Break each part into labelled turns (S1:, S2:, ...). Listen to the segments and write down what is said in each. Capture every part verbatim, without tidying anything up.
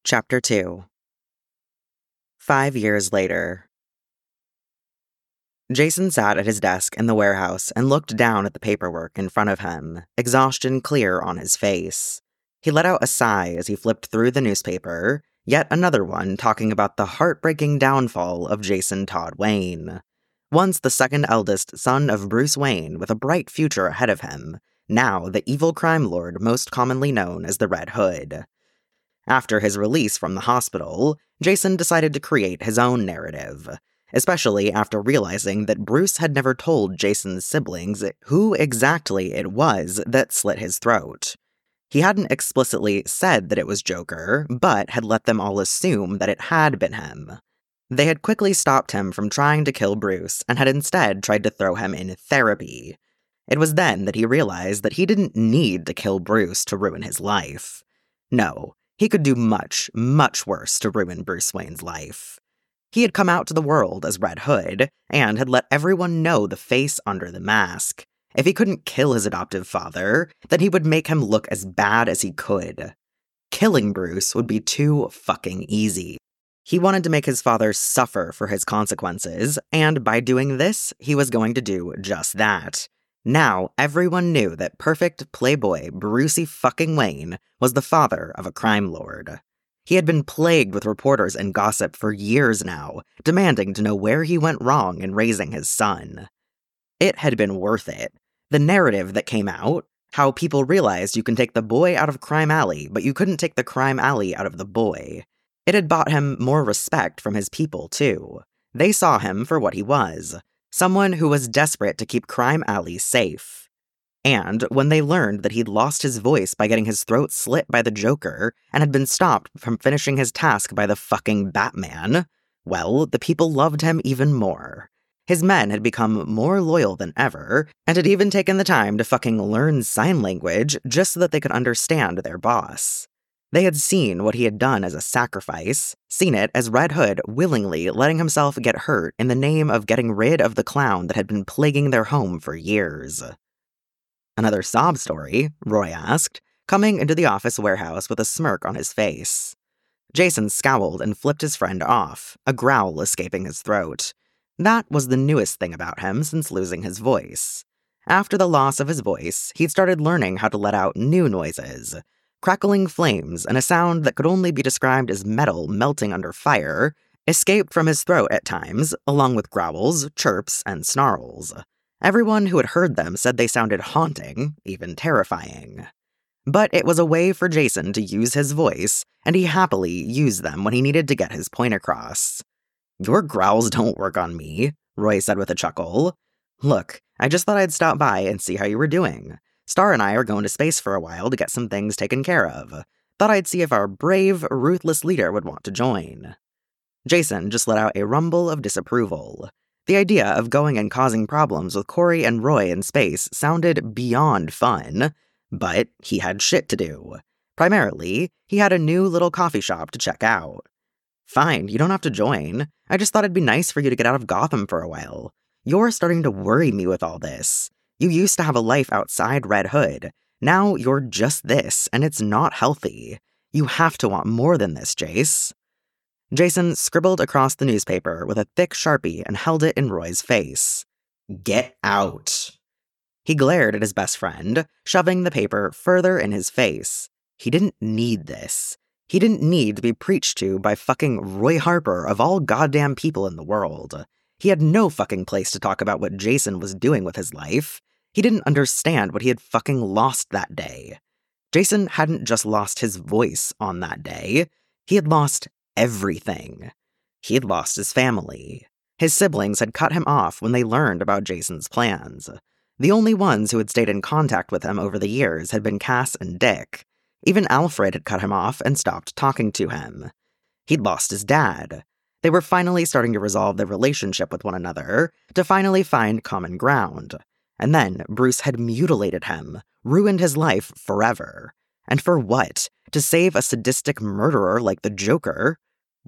S1: Chapter two. Five years later. Jason sat at his desk in the warehouse and looked down at the paperwork in front of him, exhaustion clear on his face. He let out a sigh as he flipped through the newspaper, yet another one talking about the heartbreaking downfall of Jason Todd Wayne. Once the second eldest son of Bruce Wayne with a bright future ahead of him, now the evil crime lord most commonly known as the Red Hood. After his release from the hospital, Jason decided to create his own narrative, especially after realizing that Bruce had never told Jason's siblings who exactly it was that slit his throat. He hadn't explicitly said that it was Joker, but had let them all assume that it had been him. They had quickly stopped him from trying to kill Bruce and had instead tried to throw him in therapy. It was then that he realized that he didn't need to kill Bruce to ruin his life. No. He could do much, much worse to ruin Bruce Wayne's life. He had come out to the world as Red Hood, and had let everyone know the face under the mask. If he couldn't kill his adoptive father, then he would make him look as bad as he could. Killing Bruce would be too fucking easy. He wanted to make his father suffer for his consequences, and by doing this, he was going to do just that. Now, everyone knew that perfect playboy Brucey fucking Wayne was the father of a crime lord. He had been plagued with reporters and gossip for years now, demanding to know where he went wrong in raising his son. It had been worth it. The narrative that came out, how people realized you can take the boy out of Crime Alley, but you couldn't take the Crime Alley out of the boy. It had bought him more respect from his people, too. They saw him for what he was. Someone who was desperate to keep Crime Alley safe. And when they learned that he'd lost his voice by getting his throat slit by the Joker and had been stopped from finishing his task by the fucking Batman, well, the people loved him even more. His men had become more loyal than ever, and had even taken the time to fucking learn sign language just so that they could understand their boss. They had seen what he had done as a sacrifice, seen it as Red Hood willingly letting himself get hurt in the name of getting rid of the clown that had been plaguing their home for years. Another sob story? Roy asked, coming into the office warehouse with a smirk on his face. Jason scowled and flipped his friend off, a growl escaping his throat. That was the newest thing about him since losing his voice. After the loss of his voice, he'd started learning how to let out new noises. Crackling flames and a sound that could only be described as metal melting under fire escaped from his throat at times, along with growls, chirps, and snarls. Everyone who had heard them said they sounded haunting, even terrifying. But it was a way for Jason to use his voice, and he happily used them when he needed to get his point across. "Your growls don't work on me," Roy said with a chuckle. "Look, I just thought I'd stop by and see how you were doing. Star and I are going to space for a while to get some things taken care of. Thought I'd see if our brave, ruthless leader would want to join." Jason just let out a rumble of disapproval. The idea of going and causing problems with Corey and Roy in space sounded beyond fun, but he had shit to do. Primarily, he had a new little coffee shop to check out. "Fine, you don't have to join. I just thought it'd be nice for you to get out of Gotham for a while. You're starting to worry me with all this. You used to have a life outside Red Hood. Now you're just this, and it's not healthy. You have to want more than this, Jace." Jason scribbled across the newspaper with a thick Sharpie and held it in Roy's face. "Get out." He glared at his best friend, shoving the paper further in his face. He didn't need this. He didn't need to be preached to by fucking Roy Harper of all goddamn people in the world. He had no fucking place to talk about what Jason was doing with his life. He didn't understand what he had fucking lost that day. Jason hadn't just lost his voice on that day. He had lost everything. He had lost his family. His siblings had cut him off when they learned about Jason's plans. The only ones who had stayed in contact with him over the years had been Cass and Dick. Even Alfred had cut him off and stopped talking to him. He'd lost his dad. They were finally starting to resolve their relationship with one another, to finally find common ground. And then Bruce had mutilated him, ruined his life forever. And for what? To save a sadistic murderer like the Joker?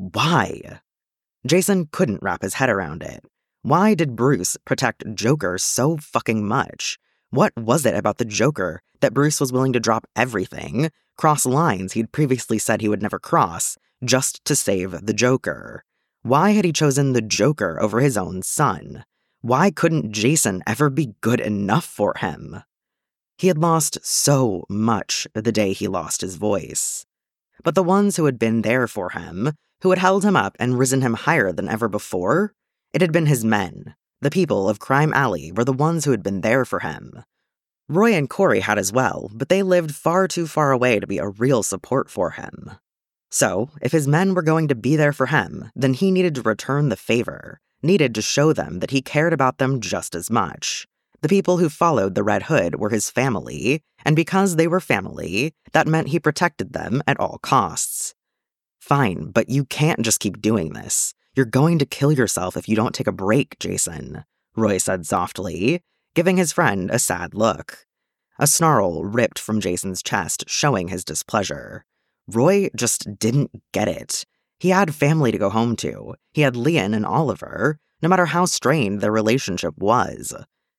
S1: Why? Jason couldn't wrap his head around it. Why did Bruce protect Joker so fucking much? What was it about the Joker that Bruce was willing to drop everything, cross lines he'd previously said he would never cross, just to save the Joker. Why had he chosen the Joker over his own son? Why couldn't Jason ever be good enough for him? He had lost so much the day he lost his voice. But the ones who had been there for him, who had held him up and risen him higher than ever before, it had been his men. The people of Crime Alley were the ones who had been there for him. Roy and Corey had as well, but they lived far too far away to be a real support for him. So, if his men were going to be there for him, then he needed to return the favor, needed to show them that he cared about them just as much. The people who followed the Red Hood were his family, and because they were family, that meant he protected them at all costs. Fine, but you can't just keep doing this. You're going to kill yourself if you don't take a break, Jason, Roy said softly, giving his friend a sad look. A snarl ripped from Jason's chest, showing his displeasure. Roy just didn't get it. He had family to go home to. He had Lian and Oliver, no matter how strained their relationship was.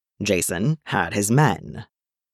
S1: Jason had his men.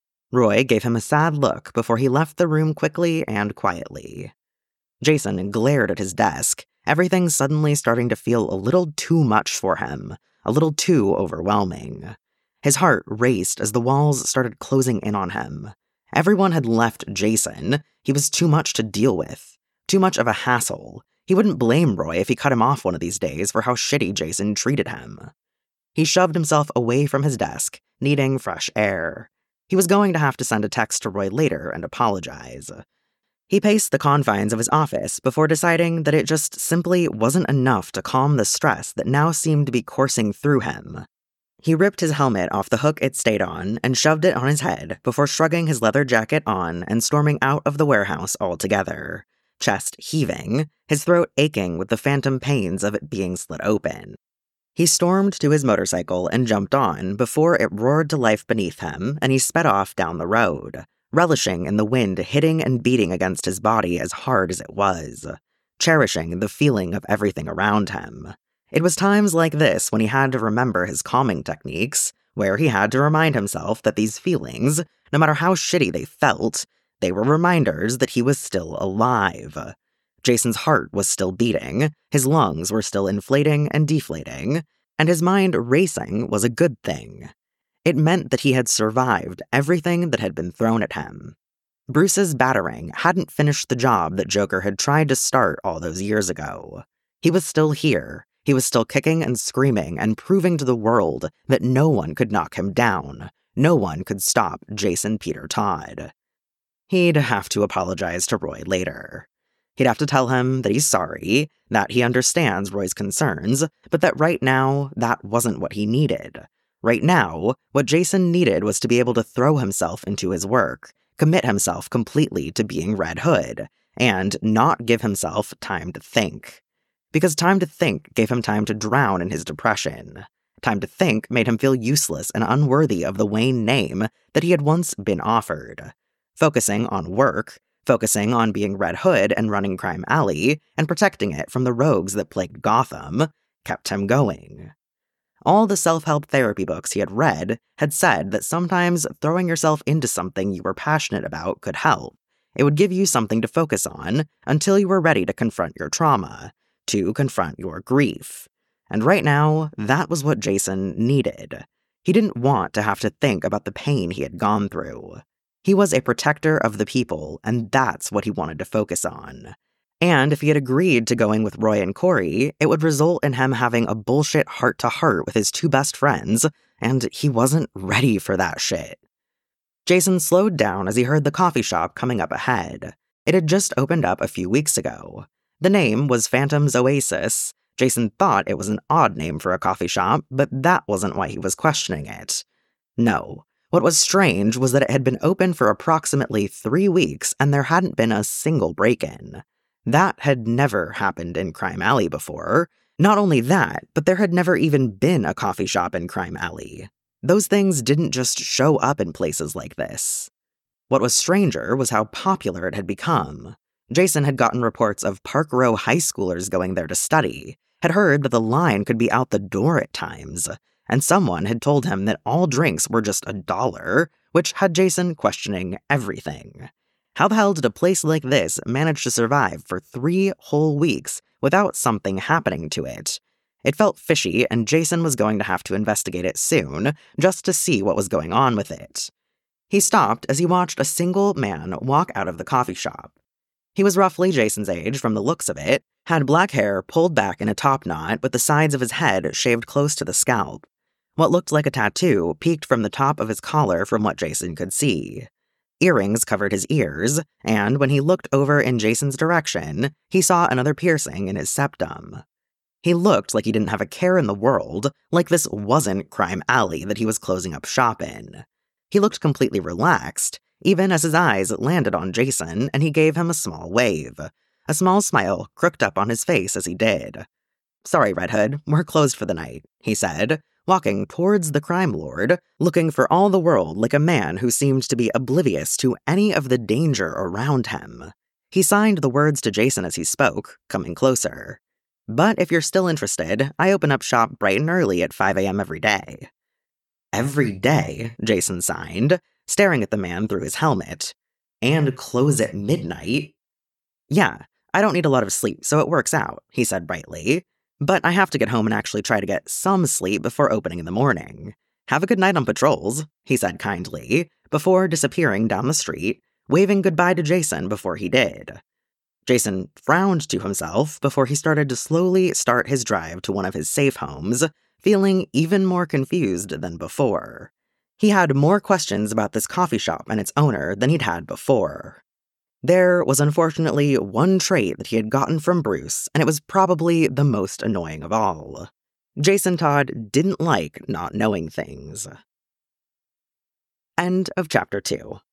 S1: Roy gave him a sad look before he left the room quickly and quietly. Jason glared at his desk, everything suddenly starting to feel a little too much for him, a little too overwhelming. His heart raced as the walls started closing in on him. Everyone had left Jason. He was too much to deal with, too much of a hassle. He wouldn't blame Roy if he cut him off one of these days for how shitty Jason treated him. He shoved himself away from his desk, needing fresh air. He was going to have to send a text to Roy later and apologize. He paced the confines of his office before deciding that it just simply wasn't enough to calm the stress that now seemed to be coursing through him. He ripped his helmet off the hook it stayed on and shoved it on his head before shrugging his leather jacket on and storming out of the warehouse altogether, chest heaving, his throat aching with the phantom pains of it being slit open. He stormed to his motorcycle and jumped on before it roared to life beneath him, and he sped off down the road, relishing in the wind hitting and beating against his body as hard as it was, cherishing the feeling of everything around him. It was times like this when he had to remember his calming techniques, where he had to remind himself that these feelings, no matter how shitty they felt, they were reminders that he was still alive. Jason's heart was still beating, his lungs were still inflating and deflating, and his mind racing was a good thing. It meant that he had survived everything that had been thrown at him. Bruce's battering hadn't finished the job that Joker had tried to start all those years ago. He was still here. He was still kicking and screaming and proving to the world that no one could knock him down. No one could stop Jason Peter Todd. He'd have to apologize to Roy later. He'd have to tell him that he's sorry, that he understands Roy's concerns, but that right now, that wasn't what he needed. Right now, what Jason needed was to be able to throw himself into his work, commit himself completely to being Red Hood, and not give himself time to think. Because time to think gave him time to drown in his depression. Time to think made him feel useless and unworthy of the Wayne name that he had once been offered. Focusing on work, focusing on being Red Hood and running Crime Alley, and protecting it from the rogues that plagued Gotham, kept him going. All the self-help therapy books he had read had said that sometimes throwing yourself into something you were passionate about could help. It would give you something to focus on until you were ready to confront your trauma, to confront your grief. And right now, that was what Jason needed. He didn't want to have to think about the pain he had gone through. He was a protector of the people, and that's what he wanted to focus on. And if he had agreed to going with Roy and Corey, it would result in him having a bullshit heart-to-heart with his two best friends, and he wasn't ready for that shit. Jason slowed down as he heard the coffee shop coming up ahead. It had just opened up a few weeks ago. The name was Phantom's Oasis. Jason thought it was an odd name for a coffee shop, but that wasn't why he was questioning it. No. What was strange was that it had been open for approximately three weeks and there hadn't been a single break-in. That had never happened in Crime Alley before. Not only that, but there had never even been a coffee shop in Crime Alley. Those things didn't just show up in places like this. What was stranger was how popular it had become. Jason had gotten reports of Park Row high schoolers going there to study, had heard that the line could be out the door at times, and someone had told him that all drinks were just a dollar, which had Jason questioning everything. How the hell did a place like this manage to survive for three whole weeks without something happening to it? It felt fishy, and Jason was going to have to investigate it soon, just to see what was going on with it. He stopped as he watched a single man walk out of the coffee shop. He was roughly Jason's age from the looks of it, had black hair pulled back in a top knot with the sides of his head shaved close to the scalp. What looked like a tattoo peeked from the top of his collar from what Jason could see. Earrings covered his ears, and when he looked over in Jason's direction, he saw another piercing in his septum. He looked like he didn't have a care in the world, like this wasn't Crime Alley that he was closing up shop in. He looked completely relaxed, even as his eyes landed on Jason and he gave him a small wave. A small smile crooked up on his face as he did. "Sorry, Red Hood, we're closed for the night," he said, walking towards the crime lord, looking for all the world like a man who seemed to be oblivious to any of the danger around him. He signed the words to Jason as he spoke, coming closer. "But if you're still interested, I open up shop bright and early at five a.m. every day." "Every day," Jason signed, staring at the man through his helmet. "And close at midnight?" "Yeah, I don't need a lot of sleep, so it works out," he said brightly. "But I have to get home and actually try to get some sleep before opening in the morning. Have a good night on patrols," he said kindly, before disappearing down the street, waving goodbye to Jason before he did. Jason frowned to himself before he started to slowly start his drive to one of his safe homes, feeling even more confused than before. He had more questions about this coffee shop and its owner than he'd had before. There was unfortunately one trait that he had gotten from Bruce, and it was probably the most annoying of all. Jason Todd didn't like not knowing things. End of chapter two.